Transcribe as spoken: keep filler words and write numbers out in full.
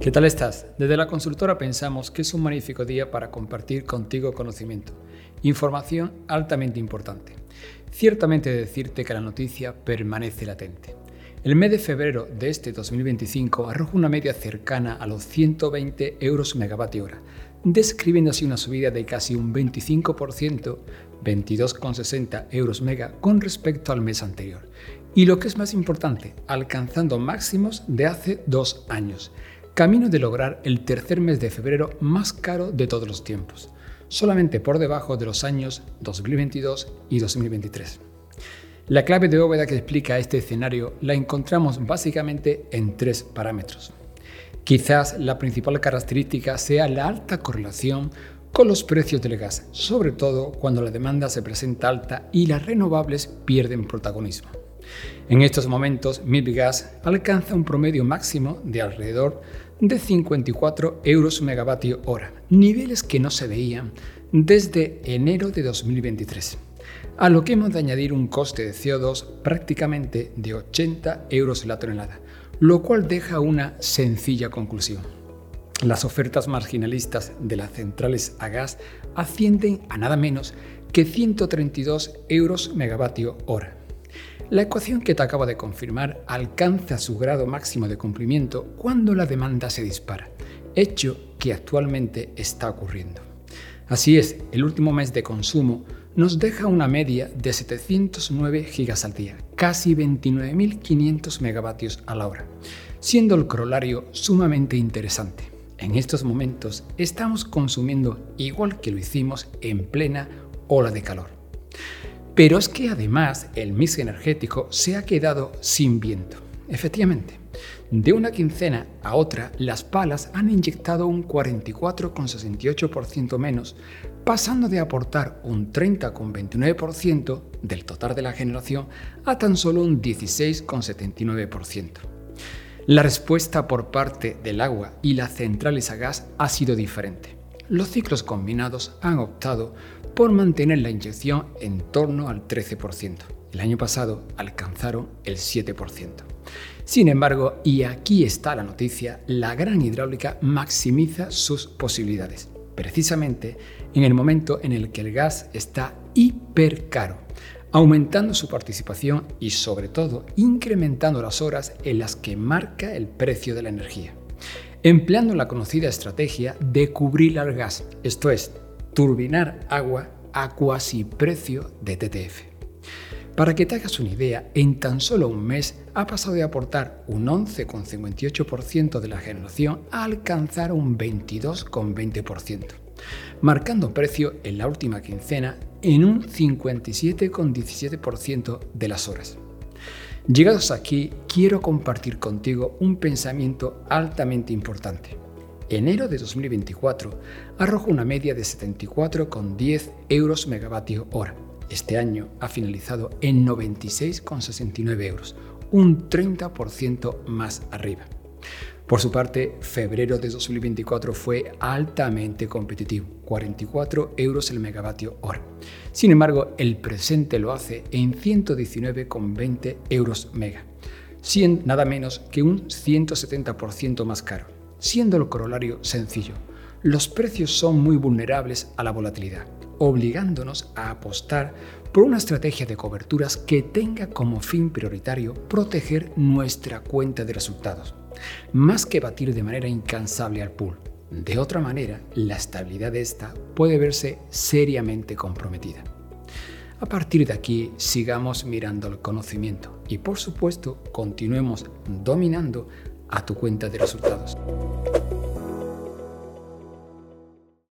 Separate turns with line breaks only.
¿Qué tal estás? Desde la consultora pensamos que es un magnífico día para compartir contigo conocimiento, información altamente importante. Ciertamente he de decirte que la noticia permanece latente. El mes de febrero de este dos mil veinticinco arroja una media cercana a los ciento veinte euros megavatio hora, describiendo así una subida de casi un veinticinco por ciento, veintidós coma sesenta euros mega con respecto al mes anterior. Y lo que es más importante, alcanzando máximos de hace dos años. Camino de lograr el tercer mes de febrero más caro de todos los tiempos, solamente por debajo de los años dos mil veintidós y dos mil veintitrés. La clave de bóveda que explica este escenario la encontramos básicamente en tres parámetros. Quizás la principal característica sea la alta correlación con los precios del gas, sobre todo cuando la demanda se presenta alta y las renovables pierden protagonismo. En estos momentos, Mibgas alcanza un promedio máximo de alrededor de cincuenta y cuatro euros megavatio hora, niveles que no se veían desde enero de dos mil veintitrés, a lo que hemos de añadir un coste de C O dos prácticamente de ochenta euros la tonelada, lo cual deja una sencilla conclusión. Las ofertas marginalistas de las centrales a gas ascienden a nada menos que ciento treinta y dos euros megavatio hora. La ecuación que te acabo de confirmar alcanza su grado máximo de cumplimiento cuando la demanda se dispara, hecho que actualmente está ocurriendo. Así es, el último mes de consumo nos deja una media de setecientos nueve gigas al día, casi veintinueve mil quinientos megavatios a la hora, siendo el corolario sumamente interesante. En estos momentos estamos consumiendo igual que lo hicimos en plena ola de calor. Pero es que además el mix energético se ha quedado sin viento. Efectivamente, de una quincena a otra, las palas han inyectado un cuarenta y cuatro coma sesenta y ocho por ciento menos, pasando de aportar un treinta coma veintinueve por ciento del total de la generación a tan solo un dieciséis coma setenta y nueve por ciento. La respuesta por parte del agua y las centrales a gas ha sido diferente. Los ciclos combinados han optado por mantener la inyección en torno al trece por ciento. El año pasado alcanzaron el siete por ciento. Sin embargo, y aquí está la noticia, la gran hidráulica maximiza sus posibilidades, precisamente en el momento en el que el gas está hiper caro, aumentando su participación y sobre todo incrementando las horas en las que marca el precio de la energía, empleando la conocida estrategia de cubrir al gas, esto es, turbinar agua a cuasi precio de T T F. Para que te hagas una idea, en tan solo un mes ha pasado de aportar un once coma cincuenta y ocho por ciento de la generación a alcanzar un veintidós coma veinte por ciento, marcando precio en la última quincena en un cincuenta y siete coma diecisiete por ciento de las horas. Llegados aquí, quiero compartir contigo un pensamiento altamente importante. Enero de dos mil veinticuatro arroja una media de setenta y cuatro coma diez euros megavatio hora. Este año ha finalizado en noventa y seis coma sesenta y nueve euros, un treinta por ciento más arriba. Por su parte, febrero de dos mil veinticuatro fue altamente competitivo, cuarenta y cuatro euros el megavatio hora. Sin embargo, el presente lo hace en ciento diecinueve coma veinte euros mega, siendo nada menos que un ciento setenta por ciento más caro. Siendo el corolario sencillo, los precios son muy vulnerables a la volatilidad, obligándonos a apostar por una estrategia de coberturas que tenga como fin prioritario proteger nuestra cuenta de resultados, más que batir de manera incansable al pool. De otra manera, la estabilidad de esta puede verse seriamente comprometida. A partir de aquí, sigamos mirando el conocimiento y, por supuesto, continuemos dominando a tu cuenta de resultados.